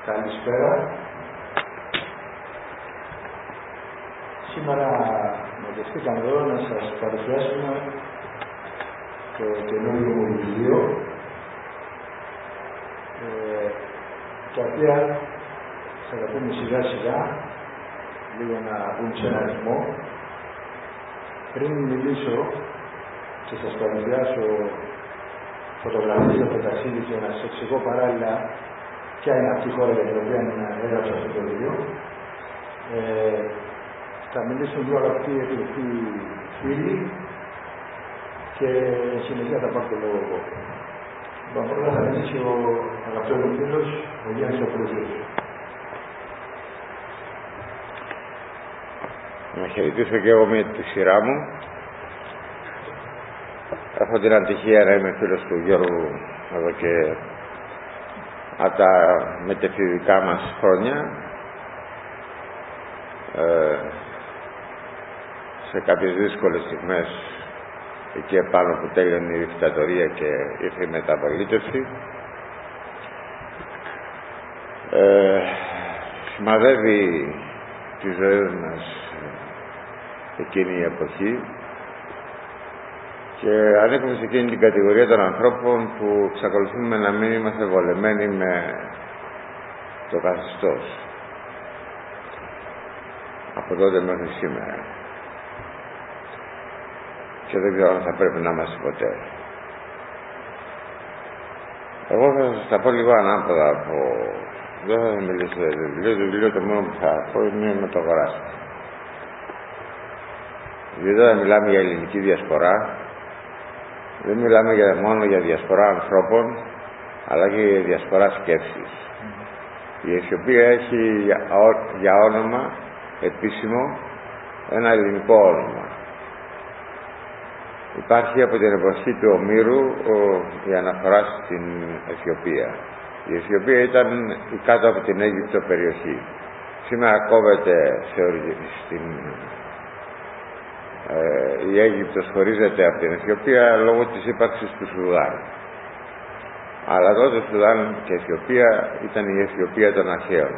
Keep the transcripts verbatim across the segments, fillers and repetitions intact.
Καλησπέρα. Σήμερα μαζευτήκαμε εδώ να σας παρουσιάσουμε το καινούργιο μου βιβλίο, ε, τα οποία θα τα πούμε σιγά σιγά, λίγο να μπουν σε ένα ρυθμό. Πριν μιλήσω και σας παρουσιάσω φωτογραφίες από το ταξίδι και να σας εξηγώ παράλληλα ποια είναι αυτή η χώρα για την οποία έγραψα αυτό το βιβλίο, ε, θα μιλήσουν δύο αγαπητοί εκλεκτοί φίλοι και συνεχεία θα πάρω το λόγο εγώ. Λοιπόν, πρώτα θα μιλήσει ο αγαπητός μου φίλος, ο Γιάννης ο Προύσιος. Να χαιρετήσω και εγώ με τη σειρά μου. Έχω την ατυχία να είμαι φίλος του Γιώργου εδώ και από τα μετεφηβικά μας χρόνια. Ε, σε κάποιες δύσκολες στιγμές εκεί επάνω που τέλειωνε η δικτατορία και ήρθε η μεταπολίτευση, ε, σημαδεύει τη ζωή μας εκείνη η εποχή και ανήκουμε σε εκείνη την κατηγορία των ανθρώπων που εξακολουθούμε να μην είμαστε βολεμένοι με το καθεστώς από τότε μέχρι σήμερα, και δεν ξέρω αν θα πρέπει να είμαστε ποτέ. Εγώ θα σας τα πω λίγο ανάποδα από... δεν θα μιλήσω για το βιβλίο. Το βιβλίο το μόνο που θα πω είναι με το αγοράσμα. Γιατί δεν μιλάμε για ελληνική διασπορά, δεν μιλάμε για, μόνο για διασπορά ανθρώπων, αλλά και για διασπορά σκέψης. Η Αιθιοπία έχει για, για όνομα επίσημο ένα ελληνικό όνομα. Υπάρχει από την εποχή του Ομήρου ο, η αναφορά στην Αιθιοπία. Η Αιθιοπία ήταν η κάτω από την Αίγυπτο περιοχή. Σήμερα κόβεται σε, στην, ε, η Αίγυπτος χωρίζεται από την Αιθιοπία λόγω της ύπαρξης του Σουδάν. Αλλά τότε Σουδάν και Αιθιοπία ήταν η Αιθιοπία των αρχαίων.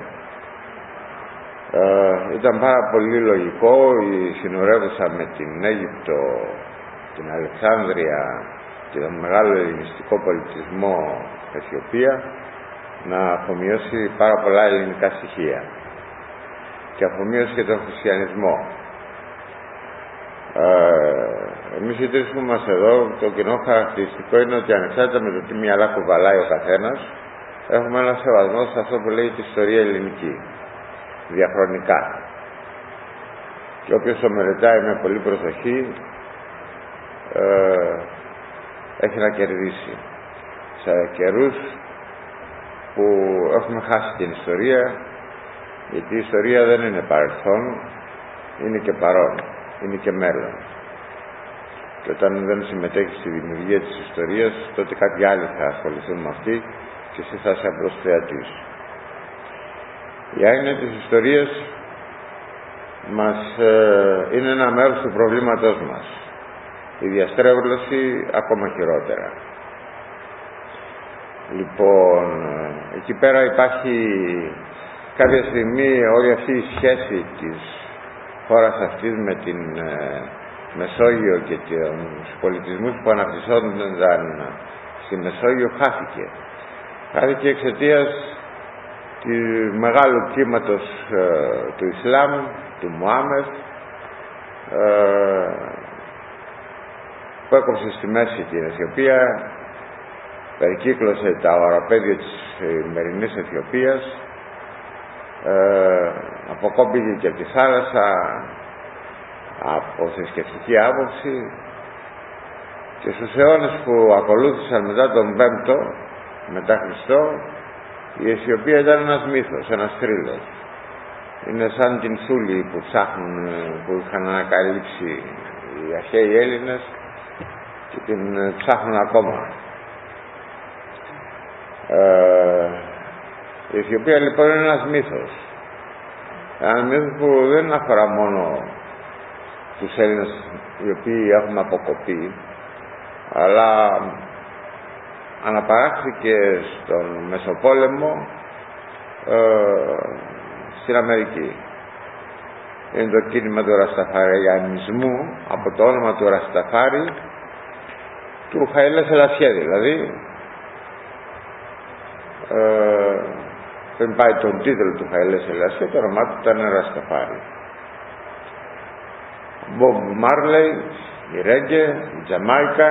Ε, ήταν πάρα πολύ λογικό η συνορεύουσα με την Αίγυπτο, την Αλεξάνδρεια και τον μεγάλο ελληνιστικό πολιτισμό Αιθιοπία να αφομοιώσει πάρα πολλά ελληνικά στοιχεία και αφομοιώσει και τον χριστιανισμό. Ε, εμείς οι τρεις που είμαστε εδώ, το κοινό χαρακτηριστικό είναι ότι ανεξάρτητα με το τι μυαλά κουβαλάει ο καθένας, έχουμε ένα σεβασμό σε αυτό που λέει τη ιστορία ελληνική, διαχρονικά. Και όποιος το μελετάει με πολύ προσοχή ε, έχει να κερδίσει. Σε καιρούς που έχουμε χάσει την ιστορία, γιατί η ιστορία δεν είναι παρελθόν, είναι και παρόν, είναι και μέλλον. Και όταν δεν συμμετέχεις στη δημιουργία της ιστορίας, τότε κάποιοι άλλοι θα ασχοληθούν με αυτή και εσύ θα είσαι απλώς θεατής. Η έννοια της ιστορίας μας ε, είναι ένα μέρος του προβλήματός μας. Η διαστρέβλωση ακόμα χειρότερα. Λοιπόν, εκεί πέρα υπάρχει κάποια στιγμή όλη αυτή η σχέση της χώρας αυτής με την ε, Μεσόγειο και τους πολιτισμούς που αναπτυσσόνταν στη Μεσόγειο χάθηκε. Χάθηκε εξαιτίας του μεγάλου κύματος ε, του Ισλάμ, του Μωάμεθ, ε, που έκοψε στη μέση την Αιθιοπία, περικύκλωσε τα οροπέδια της σημερινής Αιθιοπίας, ε, αποκόπηκε και από τη θάλασσα από θρησκευτική άποψη, και στους αιώνες που ακολούθησαν μετά τον Πέμπτο μετά Χριστό, η Αιθιοπία ήταν ένας μύθος, ένας θρύλος. Είναι σαν την Θούλη που ψάχνουν, που είχαν ανακαλύψει οι αρχαίοι Έλληνες και την ψάχνουν ακόμα. Ε, η Αιθιοπία λοιπόν είναι ένας μύθος. Ένας μύθος που δεν αφορά μόνο τους Έλληνες οι οποίοι έχουμε αποκοπεί, αλλά αναπαράχθηκε στον Μεσοπόλεμο ε, στην Αμερική. Είναι το κίνημα του ρασταφαριανισμού, από το όνομα του Ρασταφάρη, του Χαΐλε Σελασιέ δηλαδή. Ε, δεν πάει τον τίτλο του Χαΐλε Σελασιέ, το όνομά του ήταν Ρασταφάρη. Μπομπ Μάρλεϊ, η Ρέγκε, η Τζαμάικα.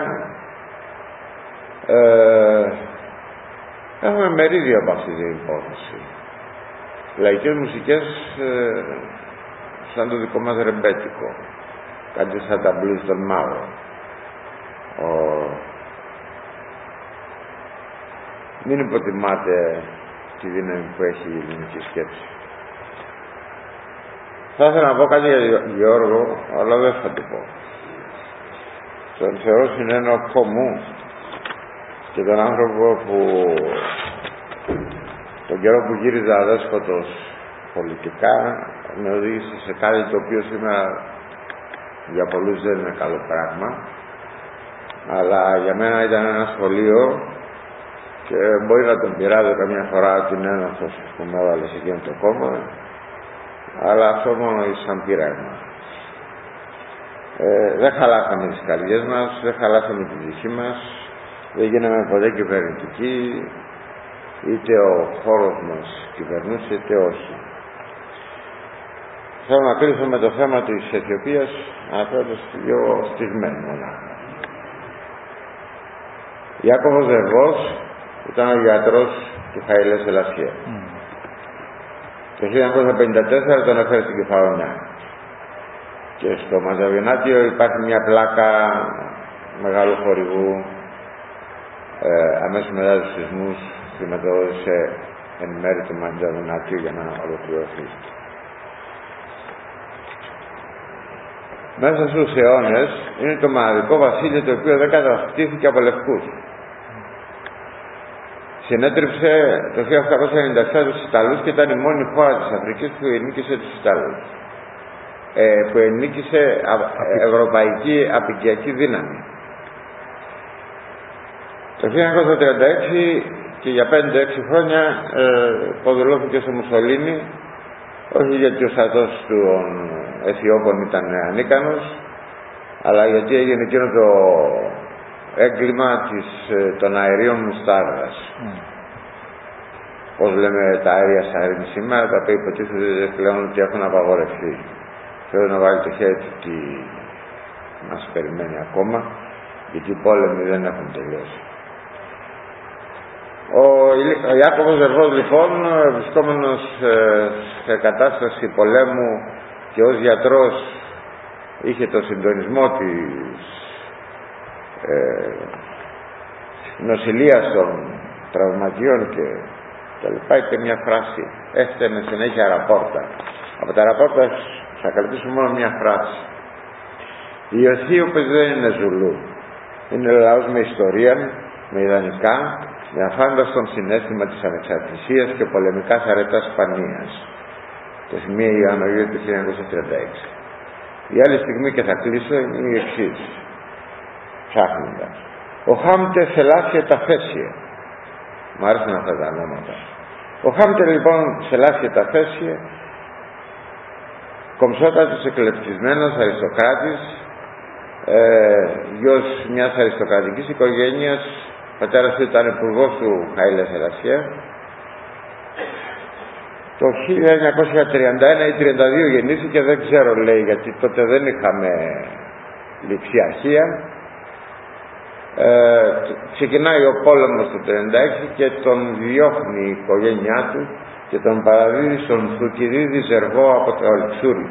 Ε, έχουμε μερίδιο από αυτή την υπόθεση. Λαϊκές μουσικές ε, σαν το δικό μας ρεμπέτικο, κάτι σαν τα blues των Μάρο. Ο... Μην υποτιμάτε τη δύναμη που έχει η ελληνική σκέψη. Θα ήθελα να πω κάτι για Γιώργο, αλλά δεν θα το πω. Τον θεωρώ συνένοχό μου και τον άνθρωπο που τον καιρό που γύριζα αδέσποτος πολιτικά με οδήγησε σε κάτι το οποίο σήμερα για πολλούς δεν είναι καλό πράγμα, αλλά για μένα ήταν ένα σχολείο και μπορεί να τον πειράζω καμιά φορά την ένοχος που με έβαλε σε εκείνο το κόμμα, αλλά αυτό μόνο σαν πείραγμα. Ε, δεν χαλάσαμε τις καρδιές μας, δεν χαλάσαμε την ψυχή μας, δεν γίναμε ποτέ κυβερνητικοί, είτε ο χώρος μας κυβερνούσε είτε όχι. Θέλω να κλείσω με το θέμα της Αιθιοπίας, αναφέροντας δύο στιγμές μονάχα. Ιάκωβος Δερβός ήταν ο γιατρός του Χαΐλε Σελασιέ. Mm. Το χίλια εννιακόσια πενήντα τέσσερα τον έφερε στην Κεφαλονιά. Και στο Μαζαβινάτιο υπάρχει μια πλάκα μεγάλου χορηγού ε, αμέσως μετά τους σεισμούς χρηματοδότησε εν μέρει του Μαζαβινάτιου για να ολοκληρωθεί. Μέσα στους αιώνες είναι το μοναδικό βασίλειο το οποίο δεν κατακτήθηκε από Λευκούς. Συνέτριψε το χίλια οκτακόσια ενενήντα επτά τους Ιταλούς και ήταν η μόνη χώρα της Αφρικής που ενίκησε τους Ιταλούς. Ε, που ενίκησε ευρωπαϊκή απικιακή δύναμη. Το χίλια εννιακόσια τριάντα έξι και για πέντε έξι χρόνια ε, ποδηλώθηκε στο Μουσολίνι, όχι γιατί ο στρατός των Αιθιώπων ήταν ανίκανος, αλλά γιατί έγινε εκείνο το έγκλημα της, των αερίων μουστάρδας. Mm. Πώς λέμε τα αέρια σαρίνη σήμερα, τα οποία υποτίθεται πλέον ότι έχουν απαγορευτεί. Θέλω να βάλει το χέρι του τι μας περιμένει ακόμα, γιατί οι πόλεμοι δεν έχουν τελειώσει. Ο, ο Ιάκωβος Δερβός λοιπόν, βρισκόμενος ε, σε κατάσταση πολέμου και ως γιατρός είχε το συντονισμό της ε, νοσηλείας των τραυματιών και τα λοιπά, είπε μια φράση, έχετε με συνέχεια ραπόρτα. Από τα ραπόρτα θα κρατήσουμε μόνο μια φράση. Οι Αιθίωπες δεν είναι Ζουλού, είναι λαός με ιστορία, με ιδανικά, με αφάνταστον συναίσθημα της ανεξαρτησίας και πολεμικά αρετά σπανίας. Το σημείο Ιανουαρίου του χίλια εννιακόσια τριάντα έξι. Η άλλη στιγμή, και θα κλείσω, είναι η εξής, ψάχνοντας. Ο Χάμπτε Σελάσιε τα Φέσιε. Μου άρεσαν αυτά τα ονόματα. Ο Χάμπτε λοιπόν Σελάσιε τα Φέσιε, κομψότατος εκλεπτισμένος αριστοκράτης, ε, γιος μιας αριστοκρατικής οικογένειας, πατέρας του ήταν υπουργός του Χαΐλε Σελασιέ. Το χίλια εννιακόσια τριάντα ένα ή τριάντα δύο γεννήθηκε, δεν ξέρω λέει, γιατί τότε δεν είχαμε ληξιαρχία. Ε, ξεκινάει ο πόλεμος το τριάντα έξι και τον διώχνει η οικογένειά του και τον παραδίδει στον Θουκυδίδη Ζερβό από το Αλεξούρι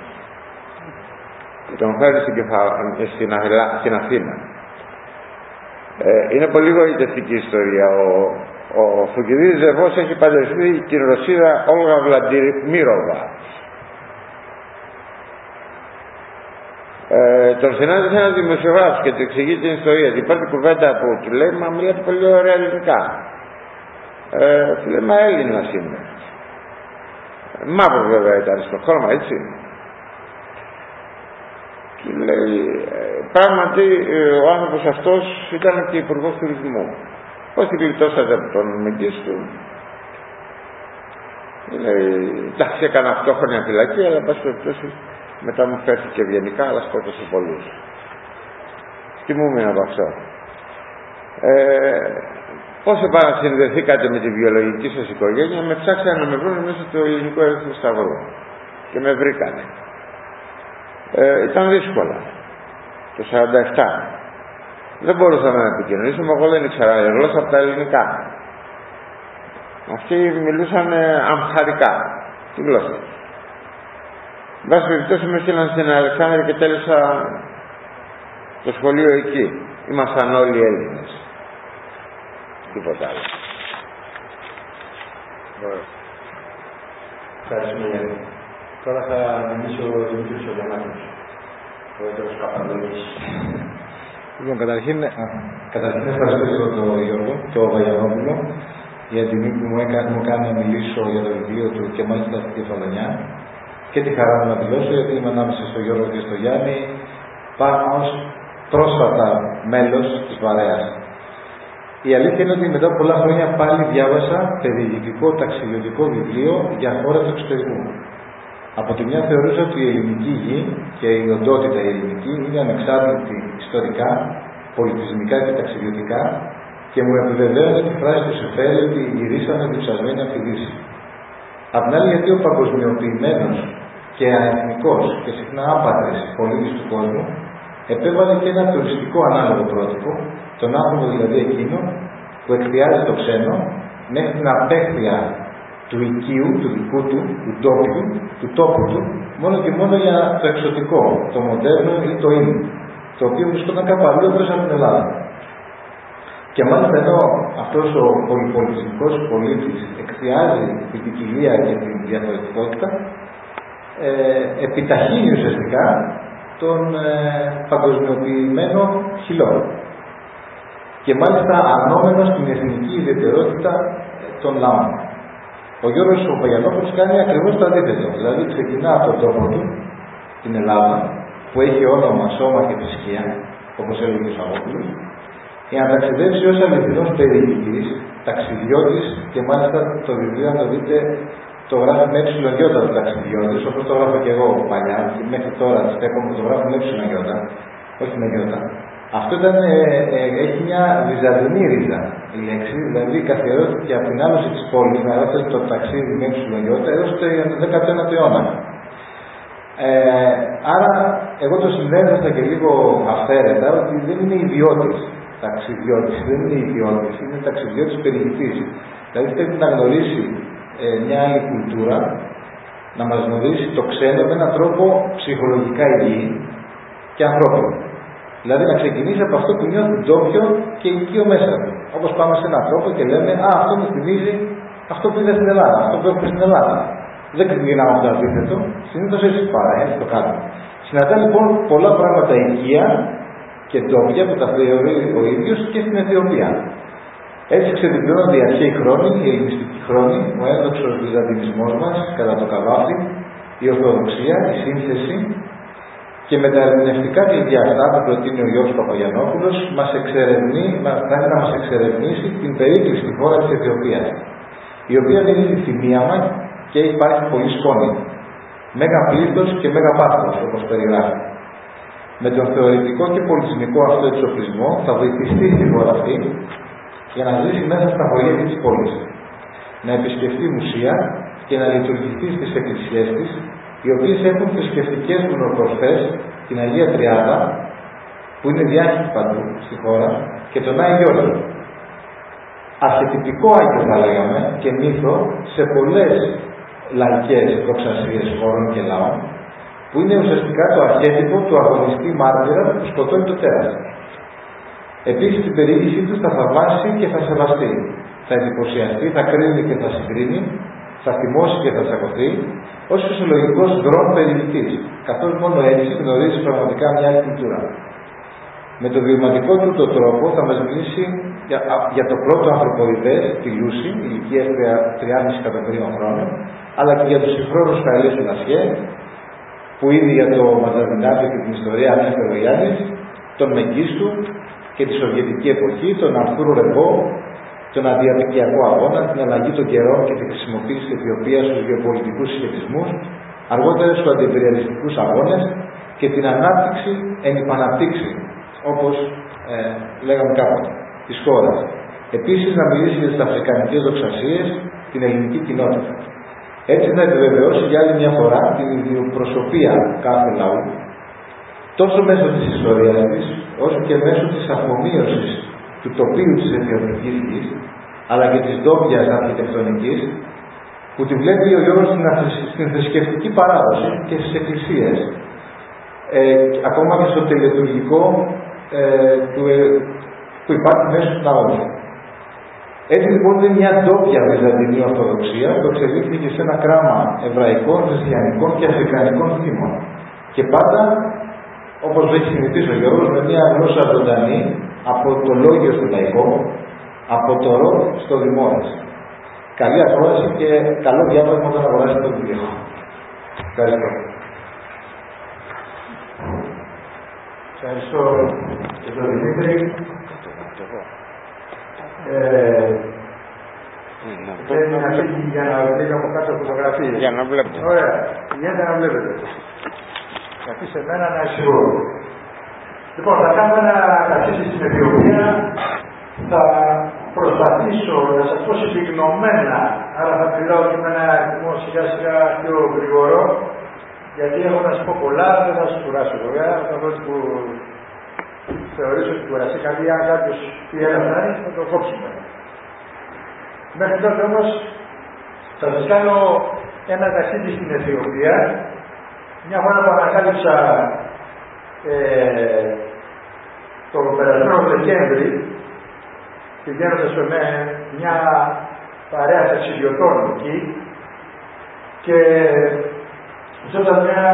και τον φέρει στην, Κεφα... στην, Αθήνα, στην Αθήνα. Ε, είναι πολύ γοητευτική ιστορία. Ο, ο Θουκυδίδης Ζερβός έχει παντρευτεί την Ρωσίδα Όλγα Βλαντιμίροβα. Ε, τον συνάντησε ένας δημοσιογράφος και του εξηγεί την ιστορία. Την πρώτη κουβέντα που του λέει, μα μιλάτε πολύ ωραία ελληνικά. Ε, του λέει, μα Έλληνας είμαι. Μαύρο βέβαια ήταν στο χρώμα, έτσι. Του λέει, πράγματι ο άνθρωπος αυτός ήταν και υπουργός τουρισμού. Πώς την γλιτώσατε από τον μεγκής του? Λέει, εντάξει, έκανα οκτώ χρόνια φυλακή, αλλά εν πάση περιπτώσει μετά μου φέρθηκε ευγενικά, αλλά σκότωσε πολλούς. Θυμούμαι από αυτό. Ε, πώς επανασυνδεθήκατε με τη βιολογική σας οικογένεια? Με ψάξανε να με βρουν μέσα του Ελληνικού Ερυθρού Σταυρού και με βρήκανε. Ε, ήταν δύσκολα. Το σαράντα επτά. Δεν μπορούσαμε να επικοινωνήσουμε, εγώ δεν ήξερα γλώσσα από τα ελληνικά. Αυτοί μιλούσαν αμχαρικά, τη γλώσσα. Εν πάση περιπτώσει με έστειλαν στην Αλεξάνδρεια και τέλειωσα το σχολείο εκεί. Ήμασταν όλοι Έλληνες. Τίποτα άλλο. Ευχαριστούμε, Γιάννη. Τώρα θα μιλήσει ο Δημήτρης Ογιαννάκης, πρόεδρος Καπαδονής. Λοιπόν, καταρχήν, καταρχήν ευχαριστήσω τον Γιώργο, τον Βαγιανόπουλο, για την τιμή που μου έκανε, μου έκανε να μιλήσω για το βιβλίο του και μάλιστα στη Κεφαλονιά. Και τη χαρά μου να δηλώσω, γιατί είμαι ανάμεσα στο Γιώργο και στο Γιάννη, πάνω ως πρόσφατα μέλος της Βαρέας. Η αλήθεια είναι ότι μετά από πολλά χρόνια πάλι διάβασα περιηγητικό ταξιδιωτικό βιβλίο για χώρα του εξωτερικού. Από τη μια θεωρούσα ότι η ελληνική γη και η οντότητα η ελληνική είναι ανεξάρτητη ιστορικά, πολιτισμικά και ταξιδιωτικά και μου επιβεβαίωνε τη φράση του Σεφέρη ότι γυρίσαμε διψασμένοι από τη Δύση. Απ' την άλλη, γιατί ο παγκοσμιοποιημένος και αεθνικός και συχνά άπατρης πολίτης του κόσμου επέβαλε και ένα τουριστικό ανάλογο πρότυπο, τον άνθρωπο δηλαδή εκείνο που εκθιάζει το ξένο μέχρι την απέχθεια του οικείου, του δικού του, του τόπου, του τόπου του, μόνο και μόνο για το εξωτικό, το μοντέρνο ή το in, το οποίο βρισκόταν κάπου αλλού εκτός από την Ελλάδα. Και μάλιστα ενώ αυτός ο πολυπολιτισμικός πολίτης εκθιάζει την ποικιλία και την διαφορετικότητα, ε, επιταχύνει ουσιαστικά τον ε, παγκοσμιοποιημένο χυλό. Και μάλιστα ανόμενος την εθνική ιδιαιτερότητα των λαών. Ο Γιώργος ο Βαγιανόπουλος κάνει ακριβώς το αντίθετο. Δηλαδή ξεκινά από τον τόπο του, την Ελλάδα, που έχει όνομα, σώμα και θρησκεία, όπως έλεγε ο Σαββόπουλος, για να ταξιδέψει ως αληθινός περιηγητής, ταξιδιώτης, και μάλιστα το βιβλίο, αν το δείτε, το γράφει με έψιλον γιώτα του ταξιδιώτης, όπως το γράφω και εγώ παλιά, και μέχρι τώρα στέκομαι το γράφω με έψιλον γιώτα, όχι με γιώτα. Αυτό ήταν, ε, ε, έχει μια βυζαντινή ρίζα η λέξη, δηλαδή καθιερώθηκε από την άλωση της πόλης, να γράφει το ταξίδι με έψιλον γιώτα, έως το δέκατο ένατο αιώνα. Ε, άρα, εγώ το συνδέθησα και λίγο αυθαίρετα ότι δεν είναι ιδιώτης ταξιδιώτης, δεν είναι ιδιώτης, είναι ταξιδιώτης περιηγητής. Δηλαδή πρέπει να γνωρίσει ε, μια άλλη κουλτούρα, να μας γνωρίσει το ξένο με έναν τρόπο ψυχολογικά υγιή και ανθρώπινο. Δηλαδή να ξεκινήσει από αυτό που νιώθει ντόπιο και οικείο μέσα του. Όπως πάμε σε έναν τόπο και λέμε, α, αυτό μου θυμίζει αυτό που είδα στην Ελλάδα, αυτό που έχουμε στην Ελλάδα. Δεν ξεκινάμε από το αντίθετο, συνήθως έτσι πάρα, έτσι το κάνουμε. Συναντά λοιπόν πολλά πράγματα οικεία και ντόπια που τα θεωρεί ο ίδιος και στην Αιθιοπία. Έτσι ξεδιπλώνονται οι αρχαίοι χρόνοι, οι ελληνιστικοί χρόνοι, ο ένδοξος βυζαντινισμός μας κατά το Καβάφι, η Ορθοδοξία, η σύνθεση και με τα ερμηνευτικά κλειδιά αυτά που προτείνει ο Γιώργος Παπαγιαννόπουλος μας εξερευνεί, θέλει να μας εξερευνήσει την περίκλειστη χώρα της Αιθιοπίας, η οποία δεν είναι στη μία μας και υπάρχει πολύ σκόνη. Μέγα πλήθος και μέγα πάθος, όπως περιγράφει. Με τον θεωρητικό και πολιτισμικό αυτό εξοπλισμό θα βοηθηθεί στη χώρα αυτή για να ζήσει μέσα στα χωριά της πόλης, να επισκεφτεί μουσεία και να λειτουργηθεί στις εκκλησίες της, οι οποίες έχουν θρησκευτικές μονοπροσφές, την Αγία Τριάδα, που είναι διάχυτη παντού στη χώρα, και τον Άγιο Γιώργο. Αρχετυπικό Άγιο θα λέγαμε και μύθο σε πολλές λαϊκές δοξασίες χωρών και λαών, που είναι ουσιαστικά το αρχέτυπο του αγωνιστή μάρτυρα που σκοτώνει το τέρας. Επίσης την περιήγησή του θα θαυμάσει και θα σεβαστεί. Θα εντυπωσιαστεί, θα κρίνει και θα συγκρίνει, θα θυμώσει και θα τσακωθεί, ως φυσιολογικός δρόμο περιηγητής, καθώς μόνο έτσι γνωρίζει πραγματικά μια άλλη κουλτούρα. Με τον βιωματικό του τον τρόπο θα μας μιλήσει για, για το πρώτο ανθρωποειδές, τη Λούση, ηλικίας τριάμισι εκατομμυρίων χρόνων, αλλά και για τους συγχρόνους Χαριλές του Νασιέ, που ήδη για το Μαζαρδινάτιο και την ιστορία ανέφερε ο Γιάννης, τον Μεγκίστου και τη Σοβιετική εποχή, τον Αρθούρο Ρεμπό τον αντιαπικιακό αγώνα, την αλλαγή των καιρών και τη χρησιμοποίηση της Αιθιοπίας στους γεωπολιτικούς συσχετισμούς, αργότερα στους αντιπεριαλιστικούς αγώνες και την ανάπτυξη εν υπαναπτύξη, όπως ε, λέγαμε κάποτε, της χώρας. Επίσης να μιλήσει για τις αφρικανικές δοξασίες, την ελληνική κοινότητα. Έτσι να επιβεβαιώσει για άλλη μια φορά την ιδιοπροσωπία κάθε λαού, τόσο μέσω της ιστορίας της, όσο και μέσω της αφομοίωσης του τοπίου της αιθιοπικής γης, αλλά και της ντόπιας αρχιτεκτονικής, που τη βλέπει ο Γιώργος στην θρησκευτική παράδοση και στις εκκλησίες, ε, ακόμα και στο τελετουργικό ε, του, ε, που υπάρχει μέσα του ναού. Έτσι λοιπόν είναι μια ντόπια βυζαντινή ορθοδοξία που εξελίχθηκε σε ένα κράμα εβραϊκών, χριστιανικών και αφρικανικών θύμων. Και πάντα, όπως έχει συνηθίσει ο Γιώργος, με μια γλώσσα ζωντανή από το λόγιο στο λαϊκό, από το ρο στο δημόρες. Καλή ακρόαση και καλό διάβασμα όταν αγοράσετε το βιβλίο. Ευχαριστώ. Ευχαριστώ και τον Δημήτρη. Ε, Πρέπει να φύγει για να βρει από κάτω φωτογραφίες. Για να βλέπετε. Ωραία. Βγαίνετε να βλέπετε. Γιατί σε μένα να σίγουρο. Λοιπόν, θα κάνω ένα ταξίδι στην Αιθιοπία. Θα προσπαθήσω να σας πω συμπυκνωμένα, άρα θα μιλάω και με ένα αριθμό σιγά σιγά πιο γρήγορο, γιατί έχω να σας πω πολλά, δεν θα σας κουράσω βέβαια, θα δω που θεωρήσω ότι κουραστεί καλή, αν κάποιος πει ένα φτάνει, θα το κόψουμε. Μέχρι τότε όμως θα σας κάνω ένα ταξίδι στην Αιθιοπία, μια φορά που ανακάλυψα ε, τον περασμένο Δεκέμβρι, πηγαίνοντας με μια παρέα ταξιδιωτών εκεί και ζώταν μια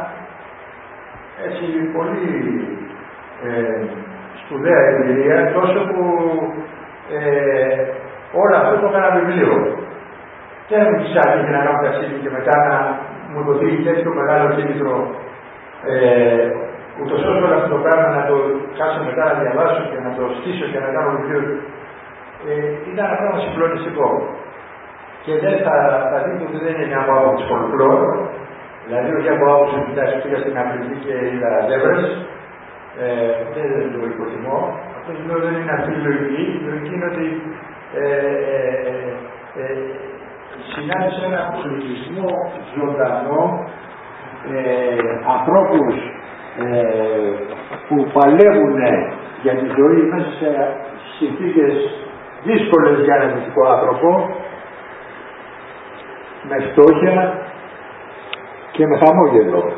έτσι πολύ ε, σπουδαία εμπειρία, τόσο που ε, όλο αυτό το έκανα βιβλίο. Και δεν μου ξάφυγε να κάνω ταξίδι και μετά να μου δοθεί τέτοιο μεγάλο κίνητρο ε, ούτως ώστε όλο αυτό το πράγμα να το κάτσω μετά να διαβάσω και να το στήσω και να κάνω βιβλίο. Ε, ήταν ένα πράγμα συγκλονιστικό. Και δεν θα, θα δείτε ότι δεν είναι μια από άποψη φολκλόρ, δηλαδή όχι από άποψη ότι πήγα στην Αφρική και είδα ζέβρες, ε, δεν το υποτιμώ. Αυτό λέω δεν είναι αυτή η λογική. Η λογική είναι ότι ε, ε, ε, ε, συνάντησε ένα πολιτισμό ζωντανό, ε, ανθρώπους ε, που παλεύουν για τη ζωή μέσα σε συνθήκες δύσκολες για έναν δυτικό άνθρωπο, με φτώχεια και με χαμόγελο.